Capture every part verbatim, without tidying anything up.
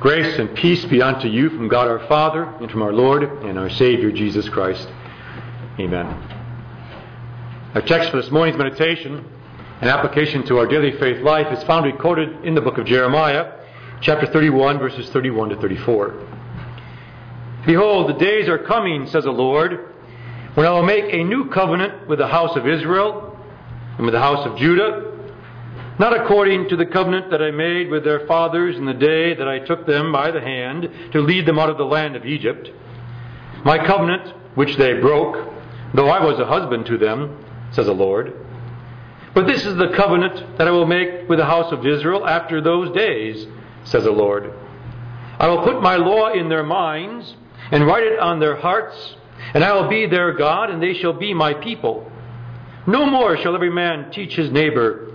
Grace and peace be unto you from God our Father and from our Lord and our Savior Jesus Christ. Amen. Our text for this morning's meditation and application to our daily faith life is found recorded in the book of Jeremiah, chapter thirty-one, verses thirty-one to thirty-four. Behold, the days are coming, says the Lord, when I will make a new covenant with the house of Israel and with the house of Judah, not according to the covenant that I made with their fathers in the day that I took them by the hand to lead them out of the land of Egypt. My covenant, which they broke, though I was a husband to them, says the Lord. But this is the covenant that I will make with the house of Israel after those days, says the Lord. I will put my law in their minds and write it on their hearts, and I will be their God, and they shall be my people. No more shall every man teach his neighbor,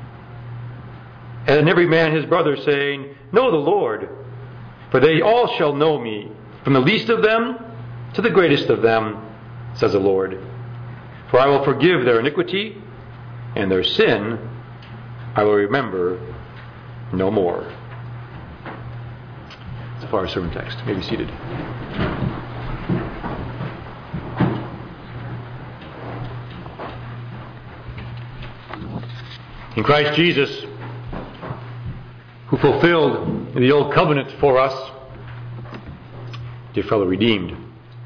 and every man his brother, saying, Know the Lord, for they all shall know me, from the least of them to the greatest of them, says the Lord. For I will forgive their iniquity, and their sin I will remember no more. That's our sermon text. You may be seated. In Christ Jesus, who fulfilled the old covenant for us, dear fellow redeemed.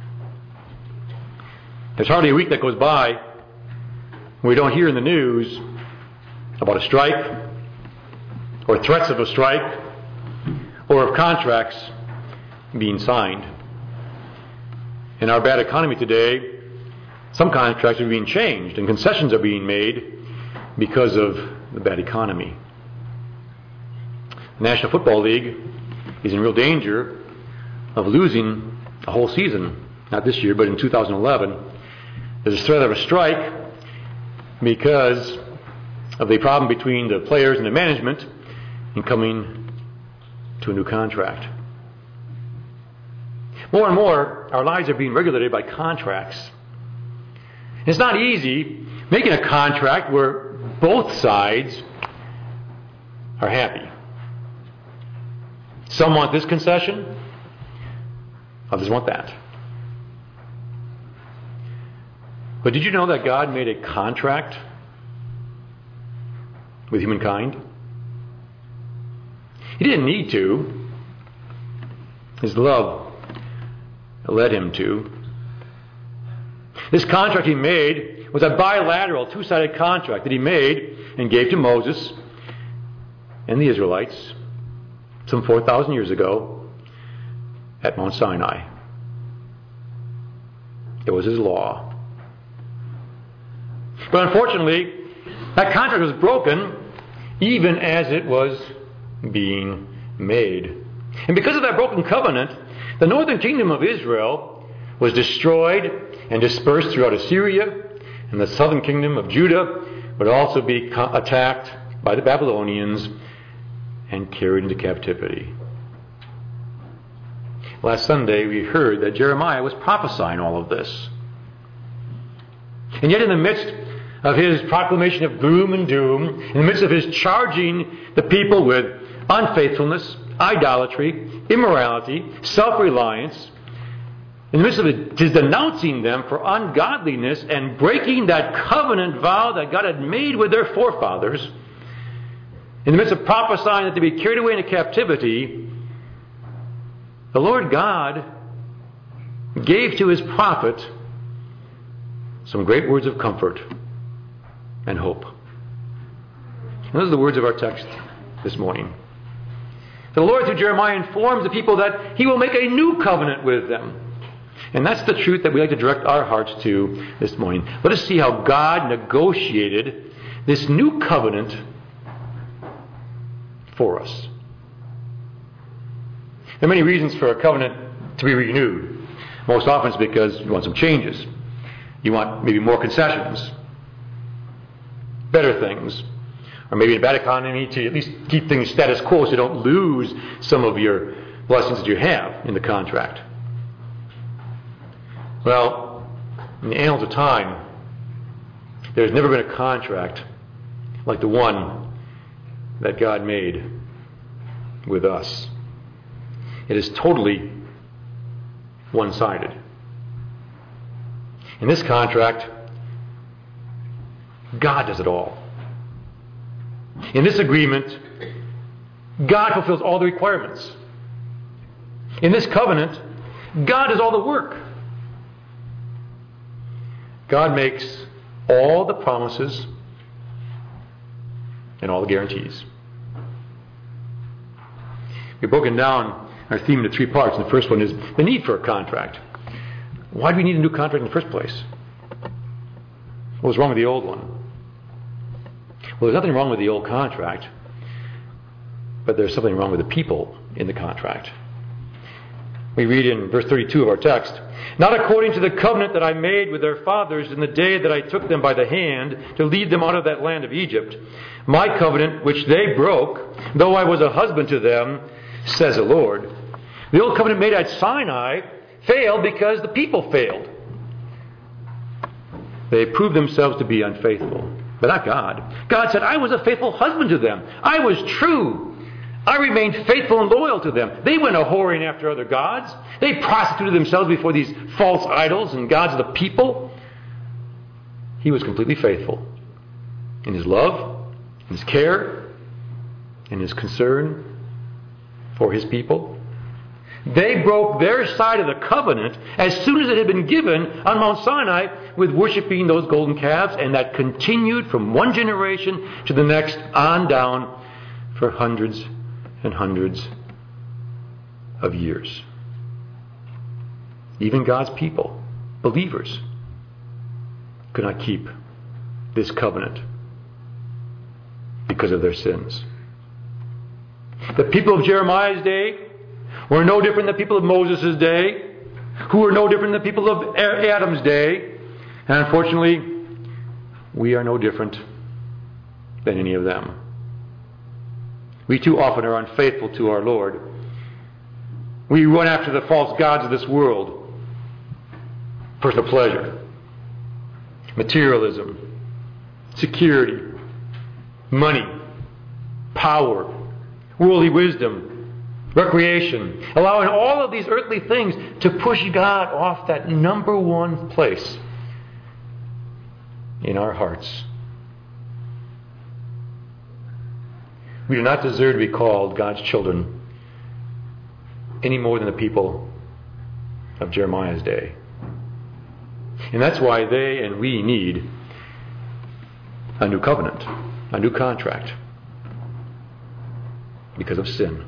There's hardly a week that goes by when we don't hear in the news about a strike, or threats of a strike, or of contracts being signed. In our bad economy today, some contracts are being changed and concessions are being made because of the bad economy. The National Football League is in real danger of losing a whole season, not this year, but in two thousand eleven. There's a threat of a strike because of the problem between the players and the management in coming to a new contract. More and more, our lives are being regulated by contracts. It's not easy making a contract where both sides are happy. Some want this concession, others want that. But did you know that God made a contract with humankind? He didn't need to. His love led him to. This contract he made was a bilateral, two-sided contract that he made and gave to Moses and the Israelites some four thousand years ago at Mount Sinai. It was his law. But unfortunately, that contract was broken even as it was being made. And because of that broken covenant, the northern kingdom of Israel was destroyed and dispersed throughout Assyria, and the southern kingdom of Judah would also be attacked by the Babylonians and carried into captivity. Last Sunday we heard that Jeremiah was prophesying all of this. And yet in the midst of his proclamation of gloom and doom, in the midst of his charging the people with unfaithfulness, idolatry, immorality, self-reliance, in the midst of his denouncing them for ungodliness and breaking that covenant vow that God had made with their forefathers, in the midst of prophesying that they'd be carried away into captivity, the Lord God gave to his prophet some great words of comfort and hope. And those are the words of our text this morning. The Lord, through Jeremiah, informs the people that he will make a new covenant with them. And that's the truth that we like to direct our hearts to this morning. Let us see how God negotiated this new covenant for us. There are many reasons for a covenant to be renewed. Most often it's because you want some changes. You want maybe more concessions, better things, or maybe in a bad economy to at least keep things status quo so you don't lose some of your blessings that you have in the contract. Well, in the annals of time, there's never been a contract like the one that God made with us. It is totally one-sided. In this contract, God does it all. In this agreement, God fulfills all the requirements. In this covenant, God does all the work. God makes all the promises and all the guarantees. We've broken down our theme into three parts. And the first one is the need for a contract. Why do we need a new contract in the first place? What was wrong with the old one? Well, there's nothing wrong with the old contract, but there's something wrong with the people in the contract. We read in verse thirty-two of our text, "Not according to the covenant that I made with their fathers in the day that I took them by the hand to lead them out of that land of Egypt, my covenant which they broke, though I was a husband to them, says the Lord." The old covenant made at Sinai failed because the people failed. They proved themselves to be unfaithful, but not God. God said, "I was a faithful husband to them. I was true. I remained faithful and loyal to them." They went a-whoring after other gods. They prostituted themselves before these false idols and gods of the people. He was completely faithful in his love, in his care, in his concern for his people. They broke their side of the covenant as soon as it had been given on Mount Sinai with worshiping those golden calves, and that continued from one generation to the next on down for hundreds and hundreds of years. Even God's people, believers, could not keep this covenant because of their sins. The people of Jeremiah's day were no different than the people of Moses' day, who were no different than the people of Adam's day. And unfortunately, we are no different than any of them. We too often are unfaithful to our Lord. We run after the false gods of this world. Personal pleasure, materialism, security, money, power, worldly wisdom, recreation, allowing all of these earthly things to push God off that number one place in our hearts. We do not deserve to be called God's children any more than the people of Jeremiah's day. And that's why they and we need a new covenant, a new contract, because of sin.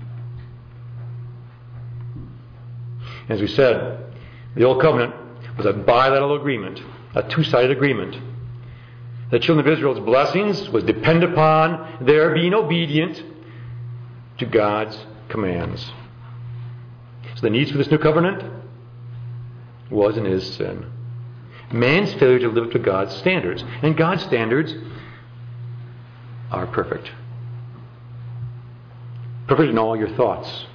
As we said, the old covenant was a bilateral agreement, a two-sided agreement. The children of Israel's blessings was dependent upon their being obedient to God's commands. So the needs for this new covenant was and is sin. Man's failure to live up to God's standards. And God's standards are perfect. Perfect in all your thoughts.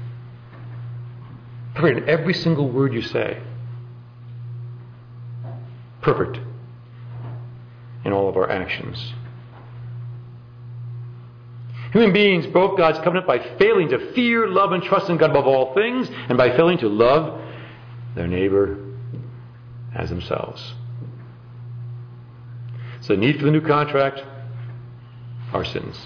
Perfect in every single word you say. Perfect in all of our actions. Human beings broke God's covenant by failing to fear, love, and trust in God above all things, and by failing to love their neighbor as themselves. So the need for the new contract are sins.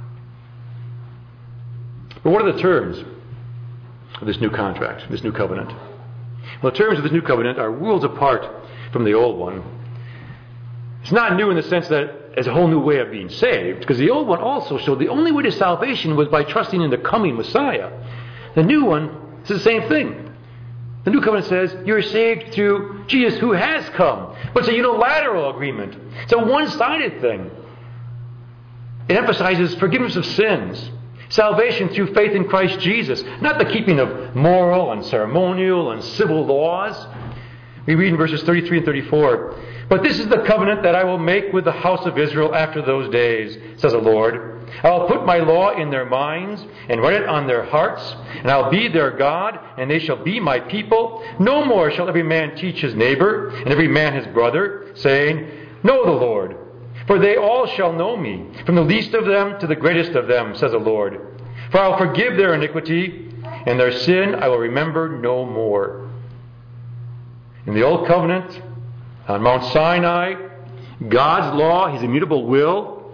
But what are the terms of this new contract, this new covenant? Well, the terms of this new covenant are worlds apart from the old one. It's not new in the sense that it's a whole new way of being saved, because the old one also showed the only way to salvation was by trusting in the coming Messiah. The new one is the same thing. The new covenant says you're saved through Jesus who has come. But it's a unilateral agreement. It's a one-sided thing. It emphasizes forgiveness of sins, salvation through faith in Christ Jesus, not the keeping of moral and ceremonial and civil laws. We read in verses thirty-three and thirty-four, "But this is the covenant that I will make with the house of Israel after those days, says the Lord. I will put my law in their minds and write it on their hearts, and I will be their God, and they shall be my people. No more shall every man teach his neighbor, and every man his brother, saying, Know the Lord. For they all shall know me, from the least of them to the greatest of them, says the Lord. For I will forgive their iniquity, and their sin I will remember no more. In the Old Covenant, on Mount Sinai, God's law, His immutable will,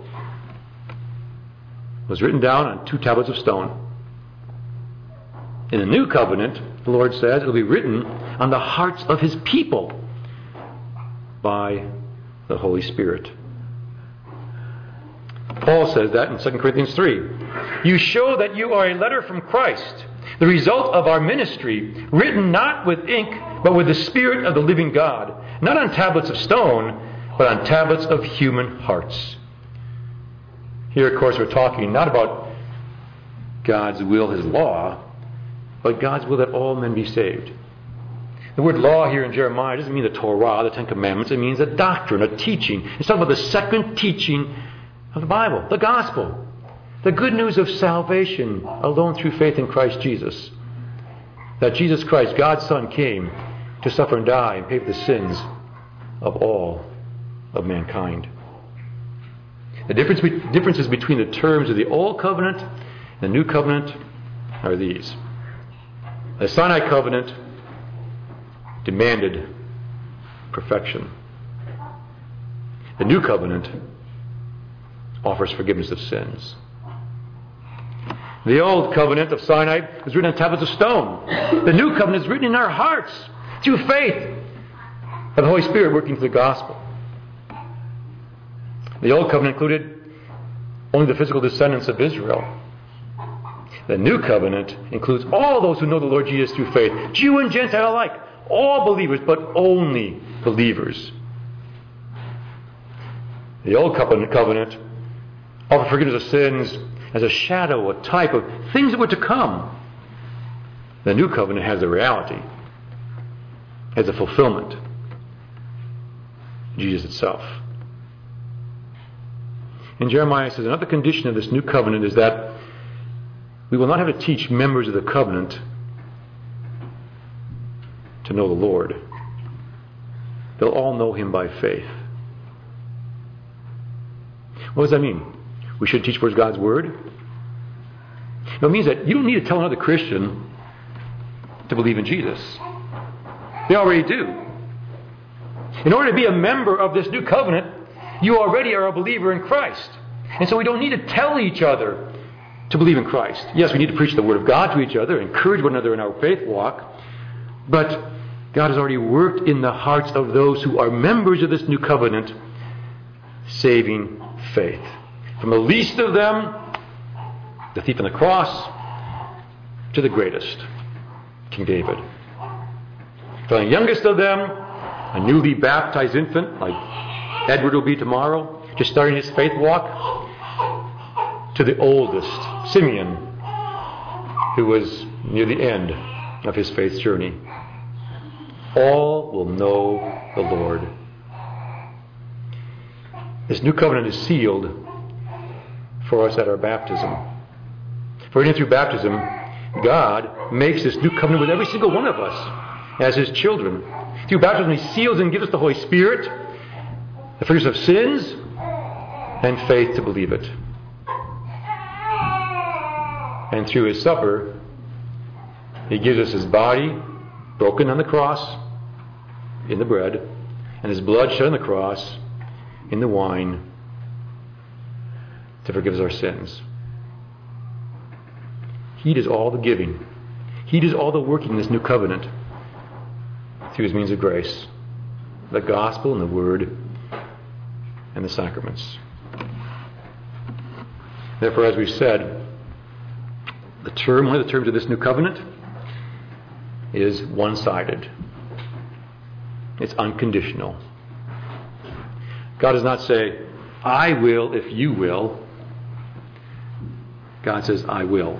was written down on two tablets of stone. In the New Covenant, the Lord says it will be written on the hearts of His people by the Holy Spirit. Paul says that in Second Corinthians three. You show that you are a letter from Christ, the result of our ministry, written not with ink, but with the Spirit of the living God, not on tablets of stone, but on tablets of human hearts. Here, of course, we're talking not about God's will, His law, but God's will that all men be saved. The word law here in Jeremiah doesn't mean the Torah, the Ten Commandments. It means a doctrine, a teaching. It's talking about the second teaching of the Bible, the gospel. The good news of salvation alone through faith in Christ Jesus. That Jesus Christ, God's Son, came to suffer and die and pay for the sins of all of mankind. The difference, differences between the terms of the Old Covenant and the New Covenant are these. The Sinai Covenant demanded perfection. The New Covenant offers forgiveness of sins. The Old Covenant of Sinai was written on tablets of stone. The New Covenant is written in our hearts through faith of the Holy Spirit working through the gospel. The Old Covenant included only the physical descendants of Israel. The New Covenant includes all those who know the Lord Jesus through faith, Jew and Gentile alike, all believers, but only believers. The Old Covenant offered forgiveness of sins as a shadow, a type of things that were to come. The New Covenant has the reality, has a fulfillment. Jesus itself. And Jeremiah says another condition of this new covenant is that we will not have to teach members of the covenant to know the Lord. They'll all know Him by faith. What does that mean? We should teach what's God's Word? No, it means that you don't need to tell another Christian to believe in Jesus. They already do. In order to be a member of this new covenant, you already are a believer in Christ. And so we don't need to tell each other to believe in Christ. Yes, we need to preach the Word of God to each other, encourage one another in our faith walk, but God has already worked in the hearts of those who are members of this new covenant, saving faith. From the least of them, the thief on the cross, to the greatest, King David. From the youngest of them, a newly baptized infant, like Edward will be tomorrow, just starting his faith walk, to the oldest, Simeon, who was near the end of his faith journey. All will know the Lord. This new covenant is sealed for us at our baptism. For in and through baptism, God makes this new covenant with every single one of us as His children. Through baptism, He seals and gives us the Holy Spirit, the forgiveness of sins, and faith to believe it. And through His supper, He gives us His body broken on the cross in the bread, and His blood shed on the cross in the wine to forgive us our sins. He does all the giving. He does all the working in this new covenant through His means of grace, the gospel and the word and the sacraments. Therefore, as we've said, the term, one of the terms of this new covenant is one-sided. It's unconditional. God does not say, I will if you will. God says, I will.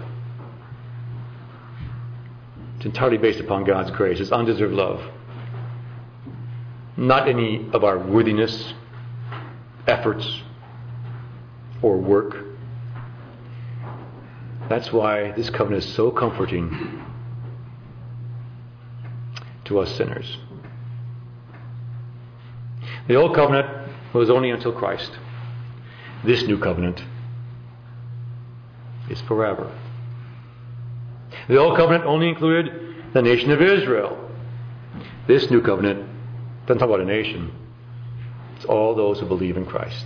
It's entirely based upon God's grace. It's undeserved love. Not any of our worthiness, efforts, or work. That's why this covenant is so comforting to us sinners. The old covenant was only until Christ. This new covenant is forever. The old covenant only included the nation of Israel. This new covenant doesn't talk about a nation. It's all those who believe in Christ.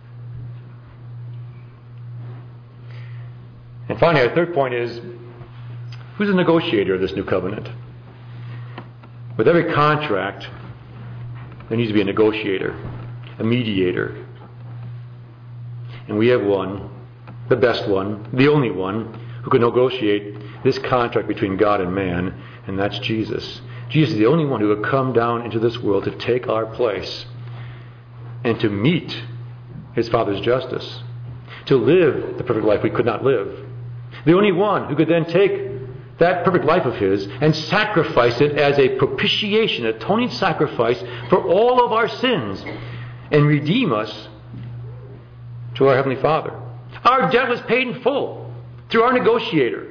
And finally, our third point is, who's the negotiator of this new covenant? With every contract, there needs to be a negotiator, a mediator. And we have one, the best one, the only one, who can negotiate this contract between God and man, and that's Jesus. Jesus is the only one who would come down into this world to take our place and to meet his Father's justice, to live the perfect life we could not live. The only one who could then take that perfect life of his and sacrifice it as a propitiation, atoning sacrifice for all of our sins, and redeem us to our Heavenly Father. Our debt was paid in full through our negotiator.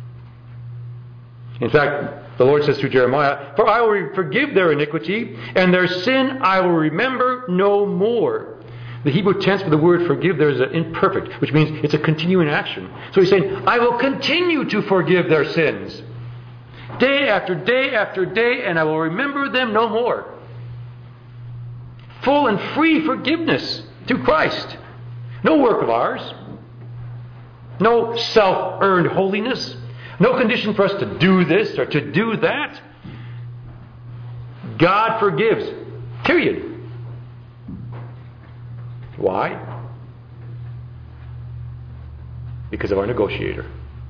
In fact, the Lord says through Jeremiah, "For I will forgive their iniquity, and their sin I will remember no more." The Hebrew tense for the word forgive there is an imperfect, which means it's a continuing action. So he's saying, I will continue to forgive their sins. Day after day after day, and I will remember them no more. Full and free forgiveness through Christ. No work of ours. No self-earned holiness. No condition for us to do this or to do that. God forgives. Period. Why? Because of our negotiator,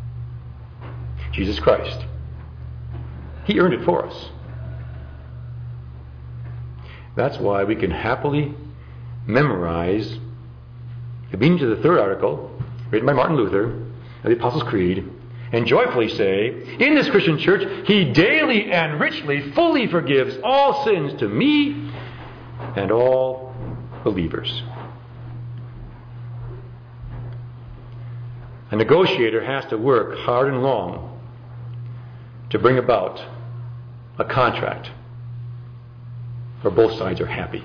Jesus Christ. He earned it for us. That's why we can happily memorize the meaning of the third article, written by Martin Luther, of the Apostles' Creed, and joyfully say, in this Christian church, He daily and richly, fully forgives all sins to me and all believers. A negotiator has to work hard and long to bring about a contract where both sides are happy.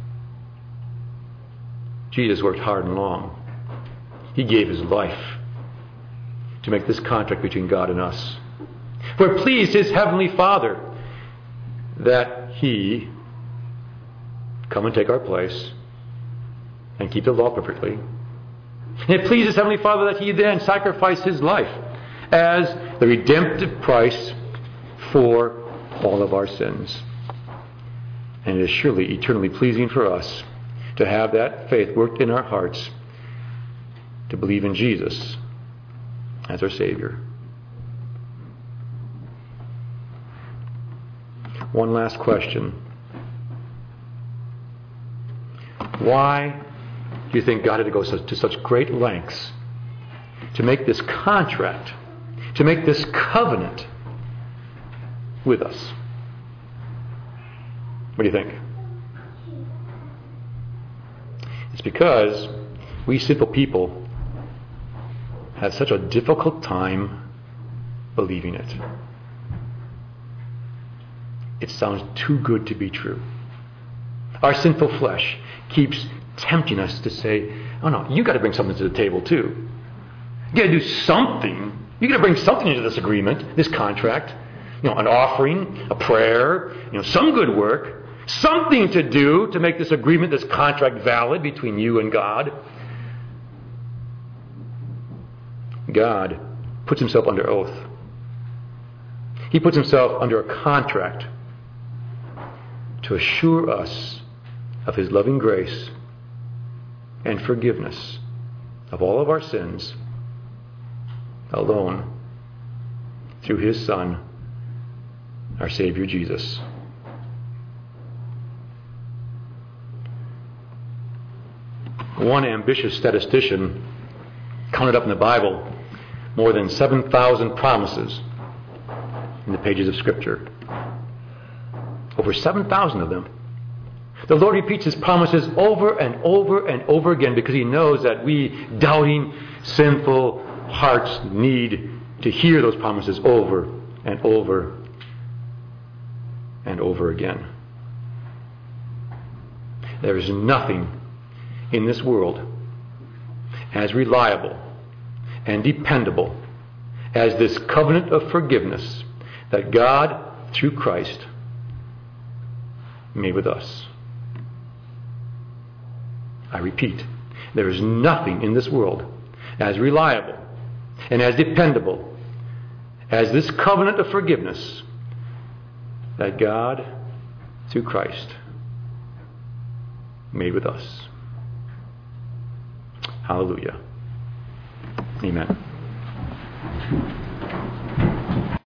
Jesus worked hard and long. He gave His life to make this contract between God and us. For it pleased His Heavenly Father that He come and take our place and keep the law perfectly. And it pleased His Heavenly Father that He then sacrificed His life as the redemptive price for all of our sins. And it is surely eternally pleasing for us to have that faith worked in our hearts, to believe in Jesus as our Savior. One last question. Why do you think God had to go to such great lengths to make this contract, to make this covenant with us? What do you think? It's because we simple people have such a difficult time believing it. It sounds too good to be true. Our sinful flesh keeps tempting us to say, oh no, you got to bring something to the table too. You got to do something. You got to bring something into this agreement, this contract. You know, an offering, a prayer, you know, some good work, something to do to make this agreement, this contract valid between you and God. God puts Himself under oath. He puts Himself under a contract to assure us of His loving grace and forgiveness of all of our sins alone through His Son, our Savior Jesus. One ambitious statistician counted up in the Bible more than seven thousand promises in the pages of Scripture. Over seven thousand of them. The Lord repeats His promises over and over and over again because He knows that we doubting, sinful hearts need to hear those promises over and over and over again. There is nothing in this world as reliable and dependable as this covenant of forgiveness that God, through Christ, made with us. I repeat, there is nothing in this world as reliable and as dependable as this covenant of forgiveness that God, through Christ, made with us. Hallelujah. Amen.